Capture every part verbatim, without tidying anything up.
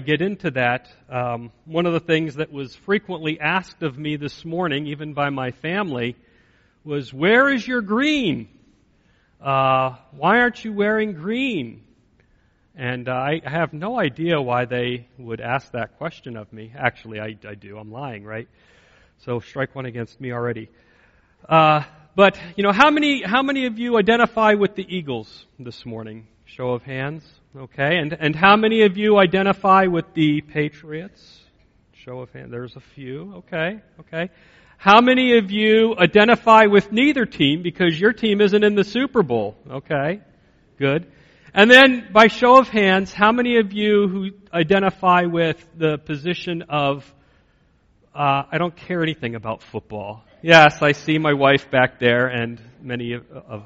get into that, um, one of the things that was frequently asked of me this morning, even by my family, was, where is your green? Uh, why aren't you wearing green? And uh, I have no idea why they would ask that question of me. Actually, I, I do. I'm lying, right? So strike one against me already. Uh, but, you know, how many how many of you identify with the Eagles this morning? Show of hands. Okay. And, and how many of you identify with the Patriots? Show of hands. There's a few. Okay. Okay. How many of you identify with neither team because your team isn't in the Super Bowl? Okay. Good. And then, by show of hands, how many of you who identify with the position of, uh, I don't care anything about football? Yes, I see my wife back there and many of, of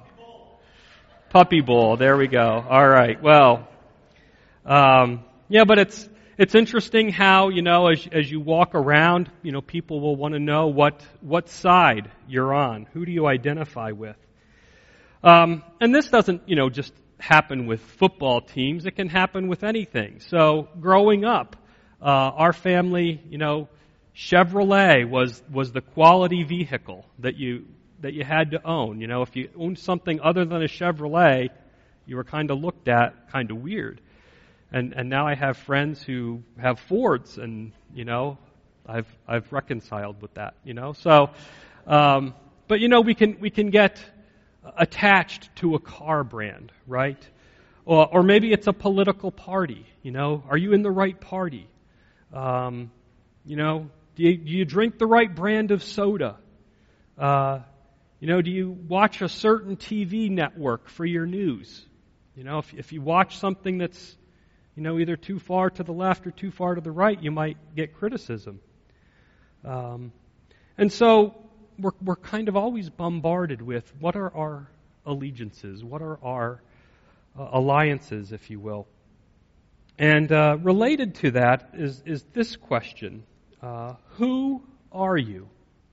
Puppy Bowl. There we go. All right. Well, um, yeah, but it's it's interesting how, you know, as as you walk around, you know, people will want to know what what side you're on. Who do you identify with? Um, and this doesn't, you know, just happen with football teams. It can happen with anything. So growing up, uh, our family, you know, Chevrolet was was the quality vehicle that you that you had to own. You know, if you owned something other than a Chevrolet, you were kind of looked at kind of weird. And and now I have friends who have Fords, and you know, I've I've reconciled with that. You know, so, um, but you know, we can we can get attached to a car brand, right? Or, or maybe it's a political party. You know, are you in the right party? Um, you know, do you, do you drink the right brand of soda? Uh, you know, do you watch a certain T V network for your news? You know, if if you watch something that's, you know, either too far to the left or too far to the right, you might get criticism. Um, and so we're we're kind of always bombarded with what are our allegiances, what are our uh, alliances, if you will. And uh, related to that is is this question: uh, who are you?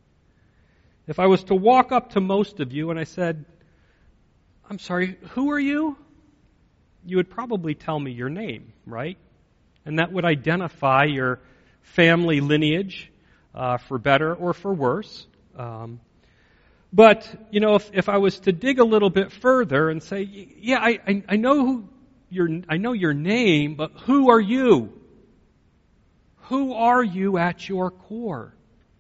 If I was to walk up to most of you and I said, "I'm sorry, who are you?" you would probably tell me your name, right? And that would identify your family lineage, uh, for better or for worse. Um, but, you know, if, if I was to dig a little bit further and say, yeah, I, I, I know who your, I know your name, but who are you? Who are you at your core?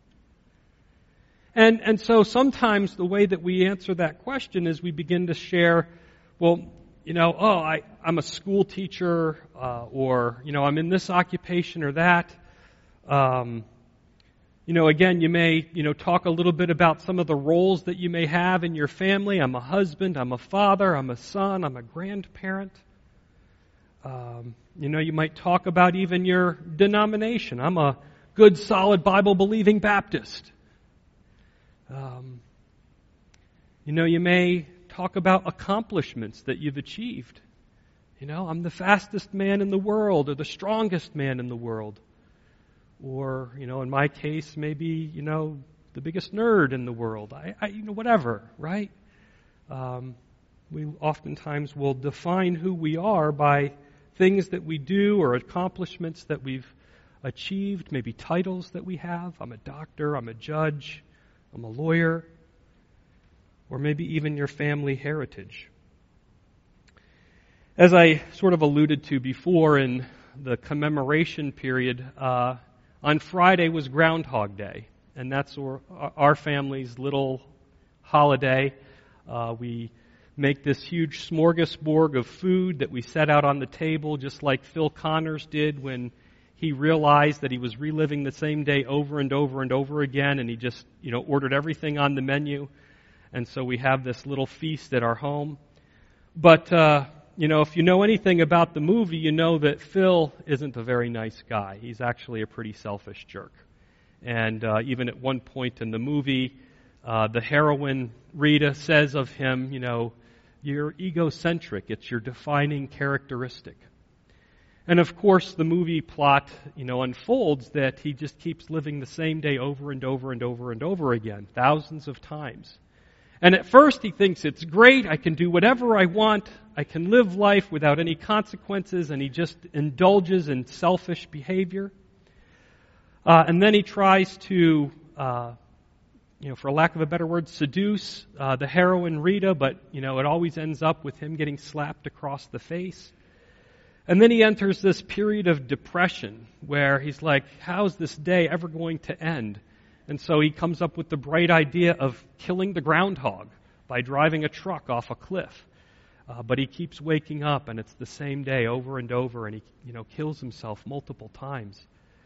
And, and so sometimes the way that we answer that question is we begin to share, well, you know, oh, I, I'm a school teacher, uh, or, you know, I'm in this occupation or that. Um, you know, again, you may, you know, talk a little bit about some of the roles that you may have in your family. I'm a husband, I'm a father, I'm a son, I'm a grandparent. Um, you know, you might talk about even your denomination. I'm a good, solid, Bible-believing Baptist. Um, you know, you may talk about accomplishments that you've achieved. You know, I'm the fastest man in the world or the strongest man in the world. Or, you know, in my case, maybe, you know, the biggest nerd in the world. I, I you know, whatever, right? Um, we oftentimes will define who we are by things that we do or accomplishments that we've achieved, maybe titles that we have. I'm a doctor, I'm a judge, I'm a lawyer. Or maybe even your family heritage. As I sort of alluded to before in the commemoration period, uh, on Friday was Groundhog Day, and that's our, our family's little holiday. Uh, we make this huge smorgasbord of food that we set out on the table, just like Phil Connors did when he realized that he was reliving the same day over and over and over again, and he just, you know, ordered everything on the menu. And so we have this little feast at our home. But, uh, you know, if you know anything about the movie, you know that Phil isn't a very nice guy. He's actually a pretty selfish jerk. And uh, even at one point in the movie, uh, the heroine, Rita, says of him, you know, you're egocentric. It's your defining characteristic. And of course, the movie plot, you know, unfolds that he just keeps living the same day over and over and over and over again, thousands of times. And at first he thinks it's great, I can do whatever I want, I can live life without any consequences, and he just indulges in selfish behavior. Uh, and then he tries to, uh, you know, for lack of a better word, seduce uh, the heroine Rita, but, you know, it always ends up with him getting slapped across the face. And then he enters this period of depression where he's like, how's this day ever going to end? And so he comes up with the bright idea of killing the groundhog by driving a truck off a cliff. Uh, but he keeps waking up, and it's the same day over and over, and he, you know, kills himself multiple times.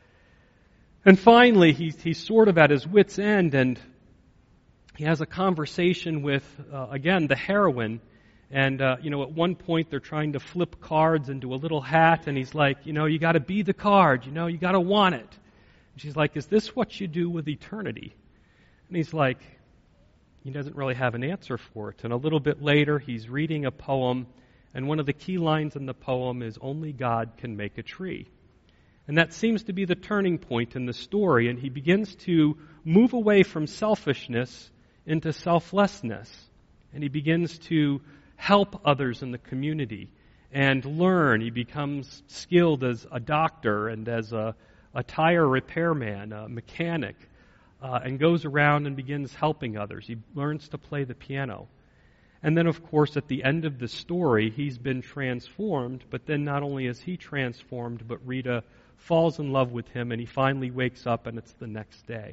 And finally, he's, he's sort of at his wit's end, and he has a conversation with, uh, again, the heroine. And, uh, you know, at one point they're trying to flip cards into a little hat, and he's like, you know, you got to be the card, you know, you got to want it. And she's like, is this what you do with eternity? And he's like, he doesn't really have an answer for it. And a little bit later, he's reading a poem, and one of the key lines in the poem is, only God can make a tree. And that seems to be the turning point in the story, and he begins to move away from selfishness into selflessness. And he begins to help others in the community and learn. He becomes skilled as a doctor and as a, a tire repairman, a mechanic, uh, and goes around and begins helping others. He learns to play the piano. And then, of course, at the end of the story, he's been transformed, but then not only is he transformed, but Rita falls in love with him, and he finally wakes up, and it's the next day.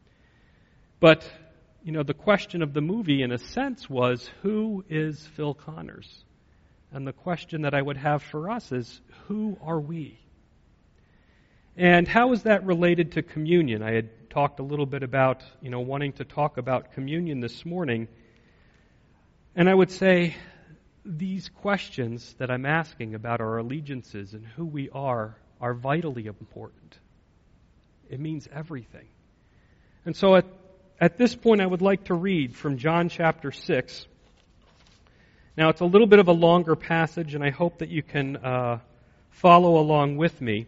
But, you know, the question of the movie, in a sense, was, who is Phil Connors? And the question that I would have for us is, who are we? And how is that related to communion? I had talked a little bit about, you know, wanting to talk about communion this morning. And I would say these questions that I'm asking about our allegiances and who we are are vitally important. It means everything. And so at, at this point I would like to read from John chapter six. Now it's a little bit of a longer passage, and I hope that you can uh, follow along with me.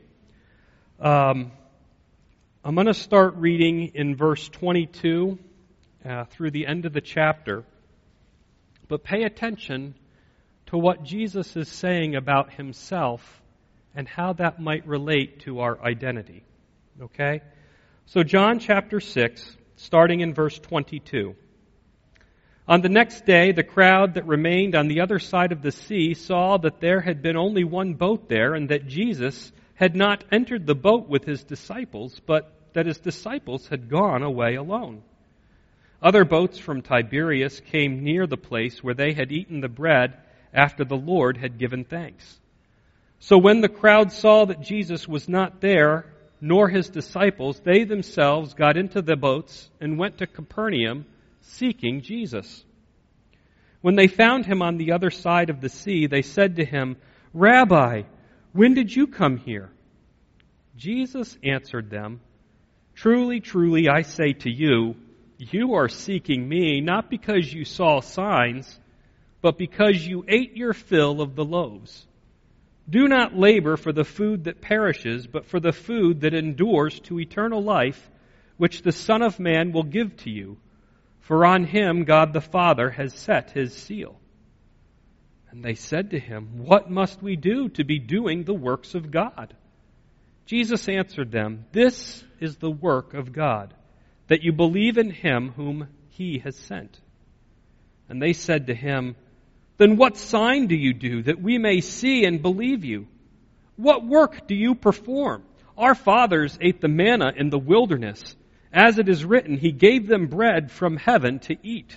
Um, I'm going to start reading in verse twenty-two uh, through the end of the chapter. But pay attention to what Jesus is saying about himself and how that might relate to our identity. Okay? So John chapter six, starting in verse twenty-two. On the next day, the crowd that remained on the other side of the sea saw that there had been only one boat there, and that Jesus had not entered the boat with his disciples, but that his disciples had gone away alone. Other boats from Tiberias came near the place where they had eaten the bread after the Lord had given thanks. So when the crowd saw that Jesus was not there, nor his disciples, they themselves got into the boats and went to Capernaum, seeking Jesus. When they found him on the other side of the sea, they said to him, Rabbi, when did you come here? Jesus answered them, Truly, truly, I say to you, you are seeking me not because you saw signs, but because you ate your fill of the loaves. Do not labor for the food that perishes, but for the food that endures to eternal life, which the Son of Man will give to you. For on him God the Father has set his seal. And they said to him, What must we do to be doing the works of God? Jesus answered them, This is the work of God, that you believe in him whom he has sent. And they said to him, Then what sign do you do that we may see and believe you? What work do you perform? Our fathers ate the manna in the wilderness. As it is written, he gave them bread from heaven to eat.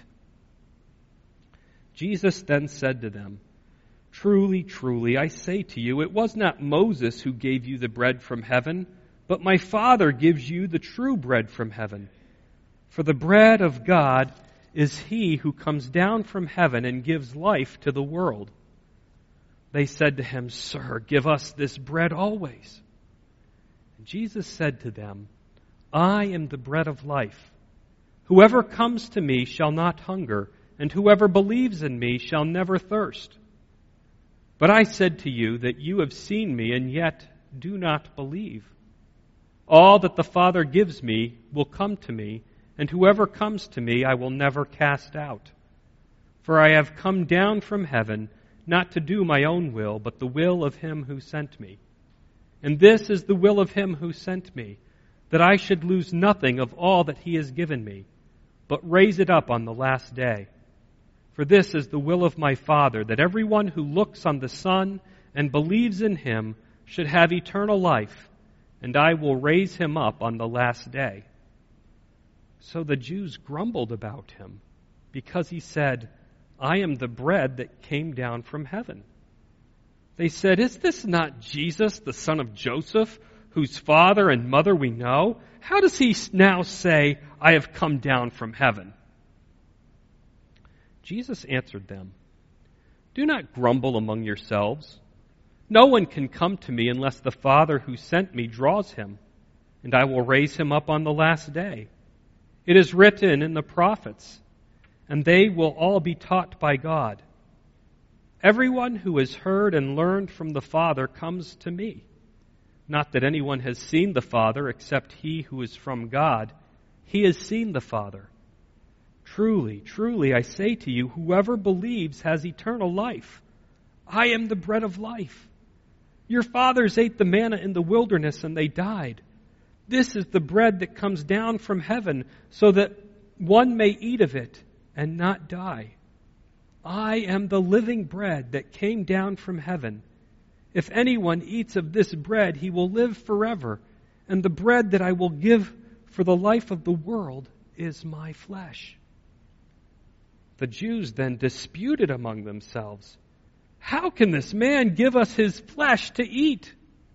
Jesus then said to them, Truly, truly, I say to you, it was not Moses who gave you the bread from heaven, but my Father gives you the true bread from heaven. For the bread of God is he who comes down from heaven and gives life to the world. They said to him, Sir, give us this bread always. And Jesus said to them, I am the bread of life. Whoever comes to me shall not hunger, and whoever believes in me shall never thirst. But I said to you that you have seen me, and yet do not believe. All that the Father gives me will come to me, and whoever comes to me I will never cast out. For I have come down from heaven not to do my own will, but the will of him who sent me. And this is the will of him who sent me, that I should lose nothing of all that he has given me, but raise it up on the last day. For this is the will of my Father, that everyone who looks on the Son and believes in him should have eternal life, and I will raise him up on the last day." So the Jews grumbled about him, because he said, "I am the bread that came down from heaven." They said, "Is this not Jesus, the son of Joseph, whose father and mother we know? How does he now say, 'I have come down from heaven'?" Jesus answered them, "Do not grumble among yourselves. No one can come to me unless the Father who sent me draws him, and I will raise him up on the last day. It is written in the prophets, and they will all be taught by God. Everyone who has heard and learned from the Father comes to me. Not that anyone has seen the Father except he who is from God. He has seen the Father. Truly, truly, I say to you, whoever believes has eternal life. I am the bread of life. Your fathers ate the manna in the wilderness and they died. This is the bread that comes down from heaven, so that one may eat of it and not die. I am the living bread that came down from heaven. If anyone eats of this bread, he will live forever. And the bread that I will give for the life of the world is my flesh." The Jews then disputed among themselves, "How can this man give us his flesh to eat?"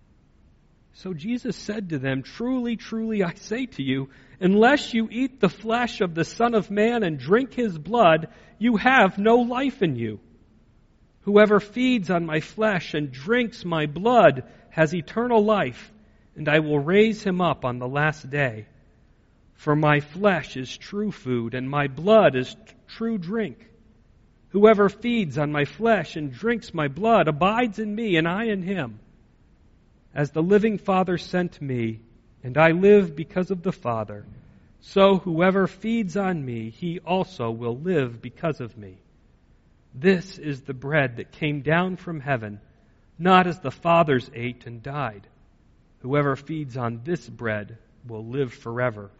So Jesus said to them, "Truly, truly, I say to you, unless you eat the flesh of the Son of Man and drink his blood, you have no life in you. Whoever feeds on my flesh and drinks my blood has eternal life, and I will raise him up on the last day. For my flesh is true food, and my blood is t- true drink. Whoever feeds on my flesh and drinks my blood abides in me, and I in him. As the living Father sent me, and I live because of the Father, so whoever feeds on me, he also will live because of me. This is the bread that came down from heaven, not as the fathers ate and died. Whoever feeds on this bread will live forever."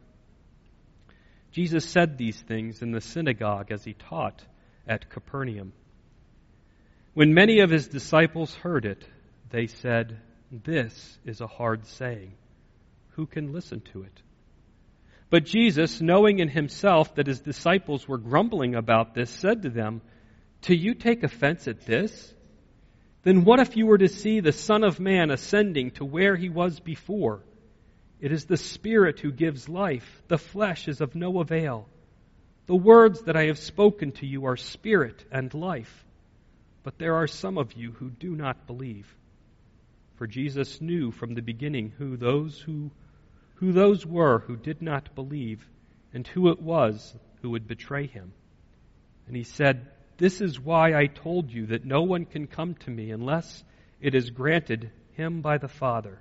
Jesus said these things in the synagogue as he taught at Capernaum. When many of his disciples heard it, they said, "This is a hard saying. Who can listen to it?" But Jesus, knowing in himself that his disciples were grumbling about this, said to them, "Do you take offense at this? Then what if you were to see the Son of Man ascending to where he was before? It is the Spirit who gives life. The flesh is of no avail. The words that I have spoken to you are spirit and life. But there are some of you who do not believe." For Jesus knew from the beginning who those who who those were who did not believe, and who it was who would betray him. And he said, "This is why I told you that no one can come to me unless it is granted him by the Father."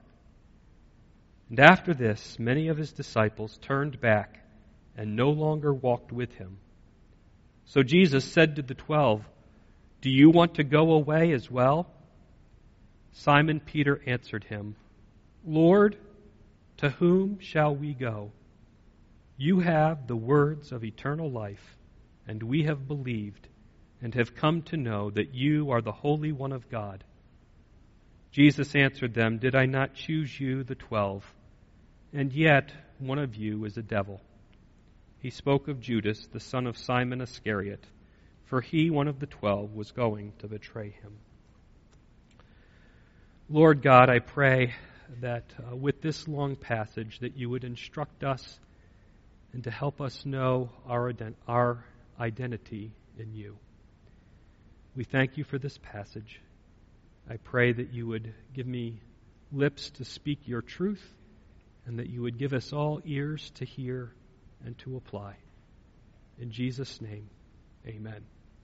And after this, many of his disciples turned back and no longer walked with him. So Jesus said to the twelve, "Do you want to go away as well?" Simon Peter answered him, "Lord, to whom shall we go? You have the words of eternal life, and we have believed and have come to know that you are the Holy One of God." Jesus answered them, "Did I not choose you, the twelve? And yet one of you is a devil." He spoke of Judas, the son of Simon Iscariot, for he, one of the twelve, was going to betray him. Lord God, I pray that uh, with this long passage that you would instruct us and to help us know our, ident- our identity in you. We thank you for this passage. I pray that you would give me lips to speak your truth, and that you would give us all ears to hear and to apply. In Jesus' name, amen.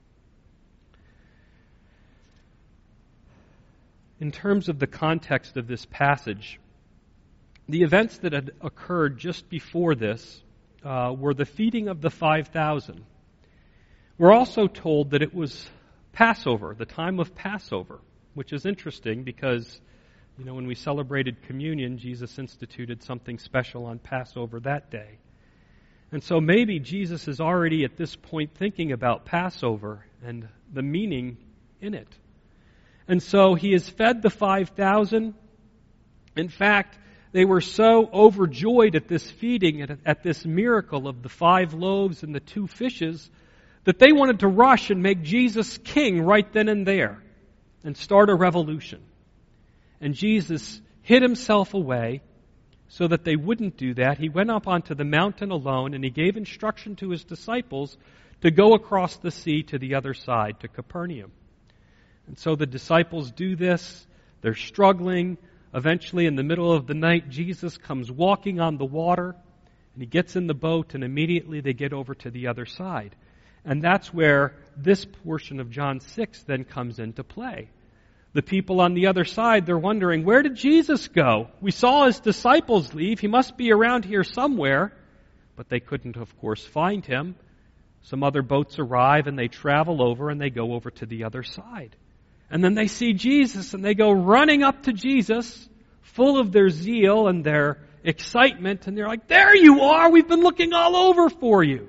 In terms of the context of this passage, the events that had occurred just before this uh, were the feeding of the five thousand. We're also told that it was Passover, the time of Passover, which is interesting because, you know, when we celebrated communion, Jesus instituted something special on Passover that day. And so maybe Jesus is already at this point thinking about Passover and the meaning in it. And so he has fed the five thousand. In fact, they were so overjoyed at this feeding, at, at this miracle of the five loaves and the two fishes, that they wanted to rush and make Jesus king right then and there and start a revolution. And Jesus hid himself away so that they wouldn't do that. He went up onto the mountain alone, and he gave instruction to his disciples to go across the sea to the other side, to Capernaum. And so the disciples do this. They're struggling. Eventually, in the middle of the night, Jesus comes walking on the water, and he gets in the boat, and immediately they get over to the other side. And that's where this portion of John six then comes into play. The people on the other side, they're wondering, where did Jesus go? We saw his disciples leave. He must be around here somewhere. But they couldn't, of course, find him. Some other boats arrive, and they travel over, and they go over to the other side. And then they see Jesus, and they go running up to Jesus, full of their zeal and their excitement. And they're like, there you are! We've been looking all over for you.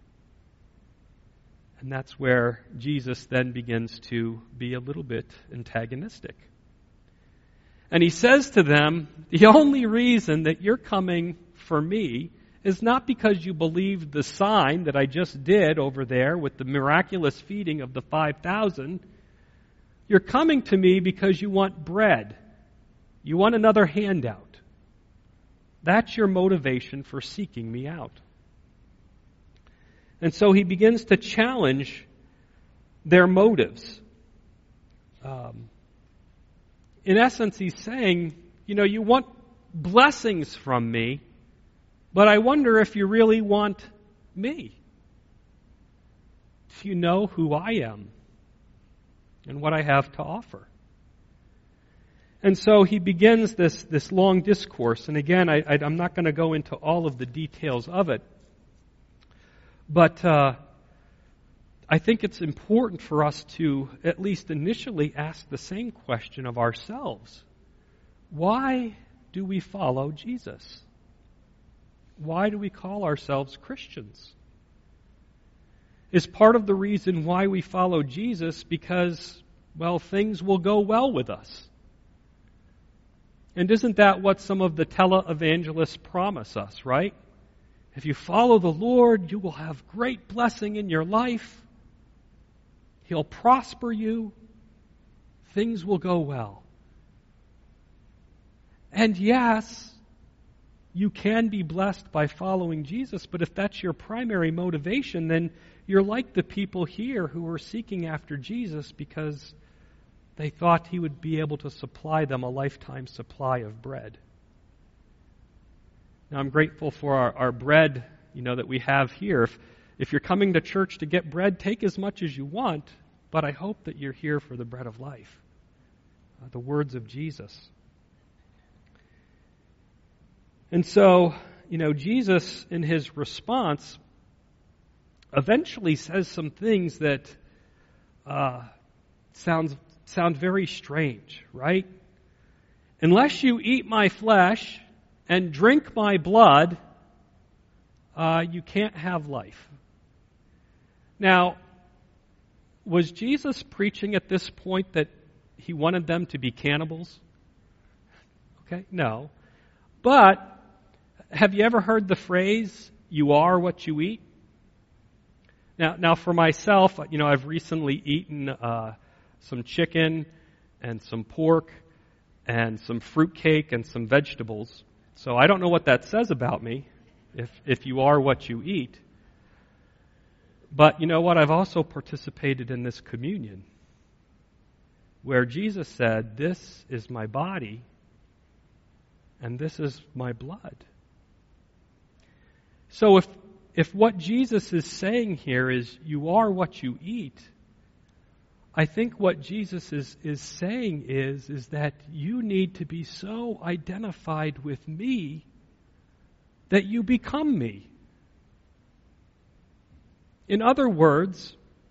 And that's where Jesus then begins to be a little bit antagonistic. And he says to them, the only reason that you're coming for me is not because you believed the sign that I just did over there with the miraculous feeding of the five thousand. You're coming to me because you want bread. You want another handout. That's your motivation for seeking me out. And so he begins to challenge their motives. Um, in essence, he's saying, you know, you want blessings from me, but I wonder if you really want me. Do you know who I am and what I have to offer? And so he begins this, this long discourse. And again, I, I, I'm not going to go into all of the details of it. But uh, I think it's important for us to at least initially ask the same question of ourselves. Why do we follow Jesus? Why do we call ourselves Christians? Is part of the reason why we follow Jesus because, well, things will go well with us? And isn't that what some of the televangelists promise us, right? If you follow the Lord, you will have great blessing in your life. He'll prosper you. Things will go well. And yes, you can be blessed by following Jesus, but if that's your primary motivation, then you're like the people here who were seeking after Jesus because they thought he would be able to supply them a lifetime supply of bread. Now, I'm grateful for our, our bread, you know, that we have here. If, if you're coming to church to get bread, take as much as you want, but I hope that you're here for the bread of life, uh, the words of Jesus. And so, you know, Jesus, in his response, eventually says some things that uh, sounds sound very strange, right? Unless you eat my flesh and drink my blood, uh, you can't have life. Now, was Jesus preaching at this point that he wanted them to be cannibals? Okay, no. But have you ever heard the phrase, you are what you eat? Now, now for myself, you know, I've recently eaten uh, some chicken and some pork and some fruitcake and some vegetables. So I don't know what that says about me, if if you are what you eat. But you know what? I've also participated in this communion where Jesus said, this is my body and this is my blood. So if if what Jesus is saying here is you are what you eat, I think what Jesus is, is saying is, is that you need to be so identified with me that you become me. In other words,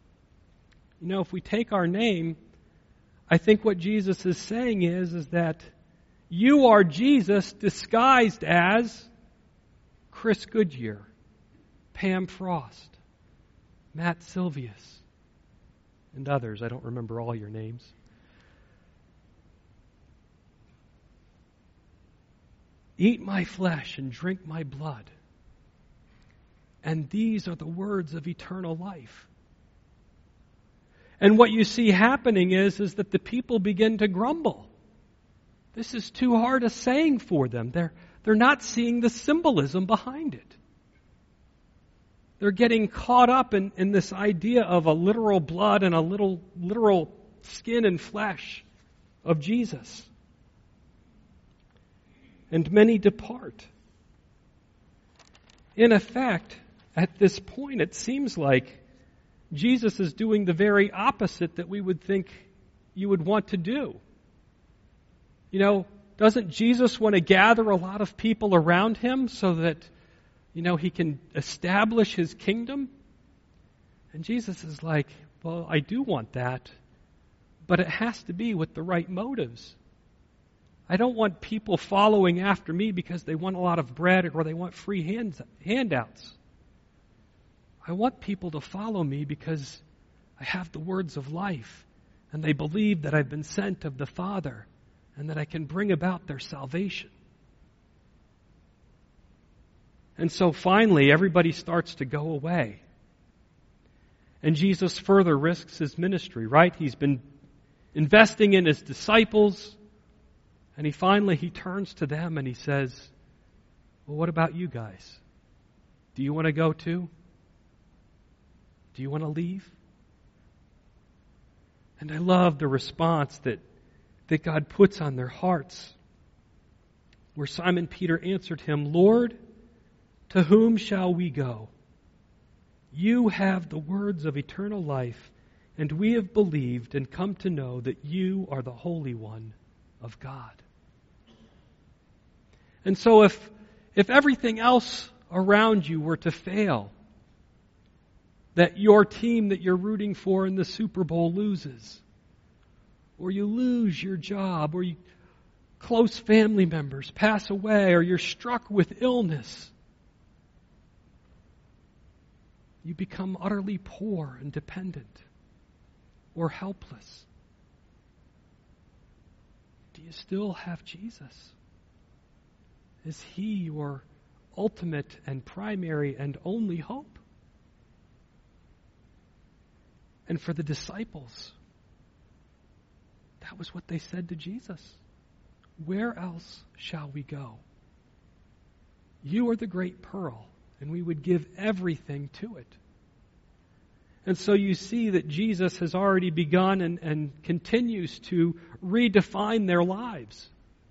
You know, if we take our name, I think what Jesus is saying is, is that you are Jesus disguised as Chris Goodyear, Pam Frost, Matt Silvius, and others. I don't remember all your names. Eat my flesh and drink my blood. And these are the words of eternal life. And what you see happening is, is that the people begin to grumble. This is too hard a saying for them. They're, they're not seeing the symbolism behind it. They're getting caught up in, in this idea of a literal blood and a little literal skin and flesh of Jesus. And many depart. In effect, at this point, it seems like Jesus is doing the very opposite that we would think you would want to do. You know, doesn't Jesus want to gather a lot of people around him so that, you know, he can establish his kingdom? And Jesus is like, well, I do want that, but it has to be with the right motives. I don't want people following after me because they want a lot of bread or they want free hands, handouts. I want people to follow me because I have the words of life and they believe that I've been sent of the Father and that I can bring about their salvation. And so finally, everybody starts to go away. And Jesus further risks his ministry, right? He's been investing in his disciples. And he finally, he turns to them and he says, well, what about you guys? Do you want to go too? Do you want to leave? And I love the response that, that God puts on their hearts. Where Simon Peter answered him, Lord, to whom shall we go? You have the words of eternal life, and we have believed and come to know that you are the Holy One of God. And so if if everything else around you were to fail, that your team that you're rooting for in the Super Bowl loses, or you lose your job, or you, close family members pass away, or you're struck with illness, you become utterly poor and dependent or helpless, do you still have Jesus? Is he your ultimate and primary and only hope? And for the disciples, that was what they said to Jesus. Where else shall we go? You are the great pearl, and we would give everything to it. And so you see that Jesus has already begun and, and continues to redefine their lives.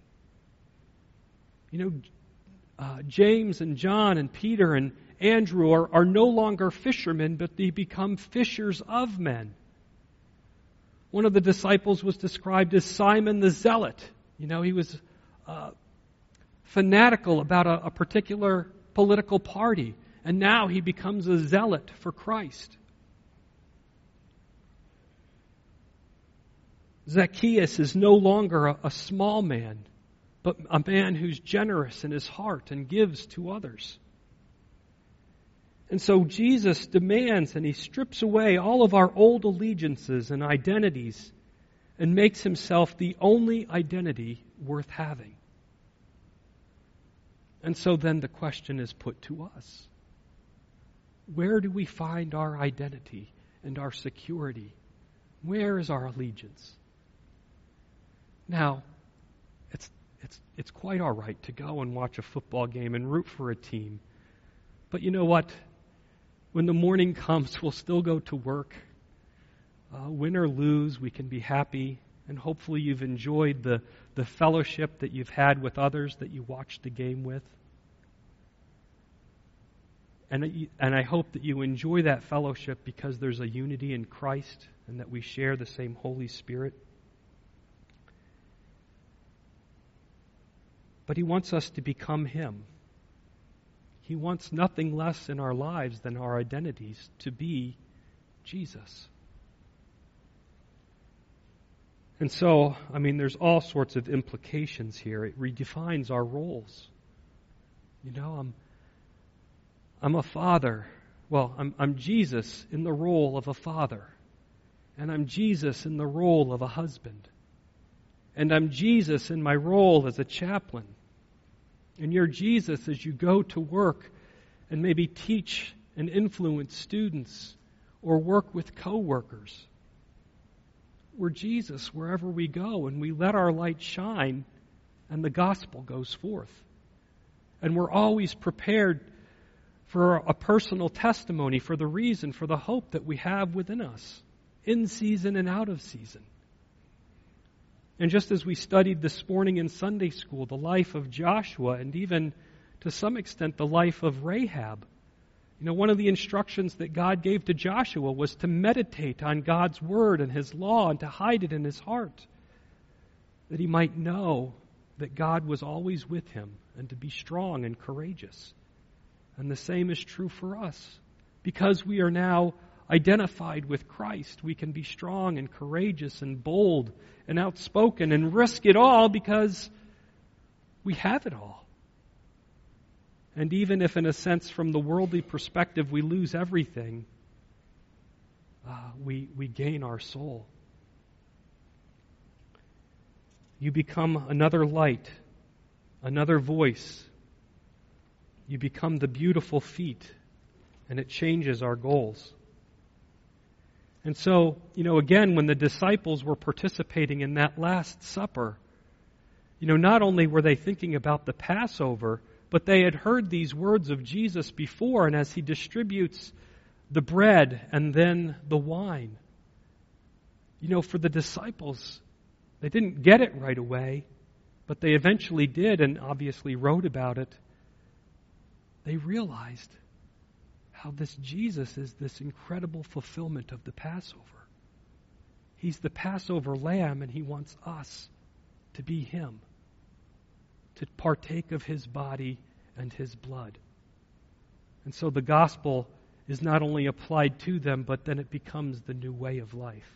You know, uh, James and John and Peter and Andrew are, are no longer fishermen, but they become fishers of men. One of the disciples was described as Simon the Zealot. You know, he was uh, fanatical about a, a particular political party, and now he becomes a zealot for Christ. Zacchaeus is no longer a, a small man, but a man who's generous in his heart and gives to others. And so Jesus demands and he strips away all of our old allegiances and identities and makes himself the only identity worth having. And so then the question is put to us. Where do we find our identity and our security? Where is our allegiance? Now, it's it's it's quite all right to go and watch a football game and root for a team. But you know what? When the morning comes, we'll still go to work. Uh, win or lose, we can be happy. And hopefully you've enjoyed the, the fellowship that you've had with others that you watched the game with. And, and I hope that you enjoy that fellowship because there's a unity in Christ and that we share the same Holy Spirit. But He wants us to become Him. He wants nothing less in our lives than our identities to be Jesus. And so, I mean, there's all sorts of implications here. It redefines our roles. You know, I'm I'm a father. Well, I'm I'm Jesus in the role of a father. And I'm Jesus in the role of a husband. And I'm Jesus in my role as a chaplain. And you're Jesus as you go to work and maybe teach and influence students or work with coworkers. We're Jesus wherever we go, and we let our light shine, and the gospel goes forth. And we're always prepared for a personal testimony, for the reason, for the hope that we have within us, in season and out of season. And just as we studied this morning in Sunday school, the life of Joshua, and even to some extent the life of Rahab, you know, one of the instructions that God gave to Joshua was to meditate on God's word and his law and to hide it in his heart, that he might know that God was always with him and to be strong and courageous. And the same is true for us. Because we are now identified with Christ, we can be strong and courageous and bold and outspoken and risk it all because we have it all. And even if, in a sense, from the worldly perspective, we lose everything, uh, we, we gain our soul. You become another light, another voice. You become the beautiful feet, and it changes our goals. And so, you know, again, when the disciples were participating in that Last Supper, you know, not only were they thinking about the Passover, but they had heard these words of Jesus before, and as he distributes the bread and then the wine, you know, for the disciples, they didn't get it right away, but they eventually did and obviously wrote about it. They realized how this Jesus is this incredible fulfillment of the Passover. He's the Passover lamb, and he wants us to be him, to partake of his body and his blood. And so the gospel is not only applied to them, but then it becomes the new way of life.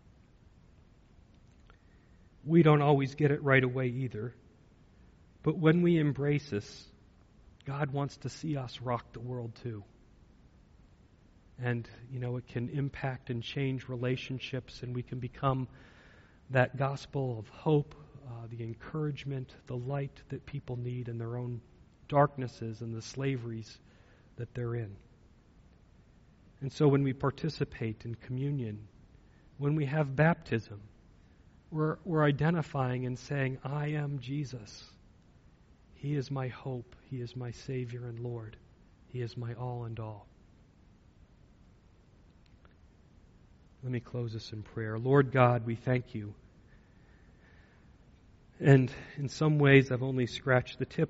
We don't always get it right away either, but when we embrace this, God wants to see us rock the world too. And, you know, it can impact and change relationships, and we can become that gospel of hope, uh, the encouragement, the light that people need in their own darknesses and the slaveries that they're in. And so when we participate in communion, when we have baptism, we're, we're identifying and saying, I am Jesus. He is my hope. He is my Savior and Lord. He is my all and all. Let me close this in prayer. Lord God, we thank you. And in some ways, I've only scratched the tip